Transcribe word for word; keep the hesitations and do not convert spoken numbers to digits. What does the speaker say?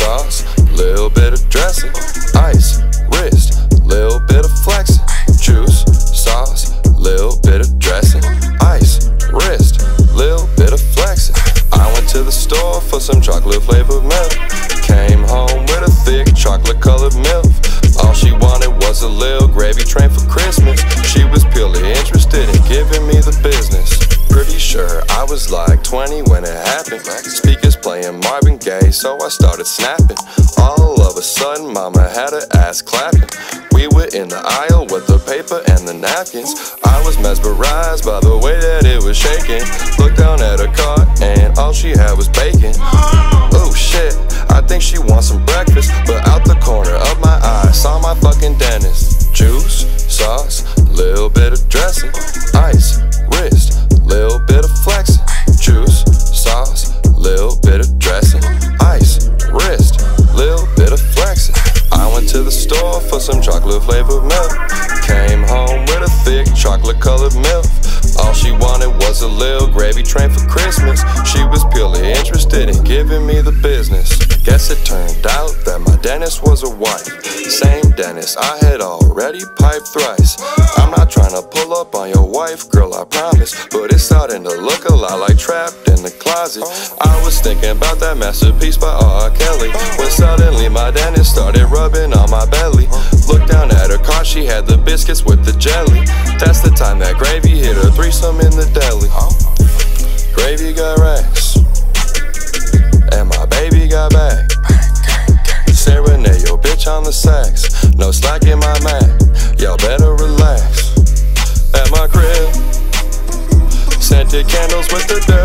sauce, little bit of dressing, ice, wrist, little bit of flexing, juice, sauce, little bit of dressing, ice, wrist, little bit of flexing. I went to the store for some chocolate flavored milk, came home with a thick chocolate colored milk. All she wanted was a little gravy train for Christmas. She was purely interested in giving me the business. Pretty sure I was like twenty when it happened. Speakers playing Marvin Gaye, so I started snapping. All of a sudden mama had her ass clapping. We were in the aisle with the paper and the napkins. I was mesmerized by the way that it was shaking. Looked down at her cart and all she had was bacon. Oh shit, I think she wants some breakfast. But out the corner of my eye saw my fucking dentist. Juice, sauce, little bit of dressing, ice, wrist, little bit of flexing, juice, sauce, little bit of dressing, ice, wrist, little bit of flexing. I went to the store for some chocolate flavored milk, came home with a thick chocolate colored milk. All she wanted was a little gravy train for Christmas. She was purely interested in giving me the business. Guess it turned out that my dentist was a wife. Same dentist I had already piped thrice. I'm not trying to pull up on your wife, girl, I promise, but it's starting to look a lot like Trapped in the Closet. I was thinking about that masterpiece by R. Kelly, when suddenly my dentist started rubbing on my belly. Looked down at her cart, she had the biscuits with the jelly. That's the time that gravy hit her threesome in the deli. Gravy got racks, and my baby got back. Serenade your bitch on the sax, no slack in my Mac, y'all better relax. At my crib, scented candles with the dirt.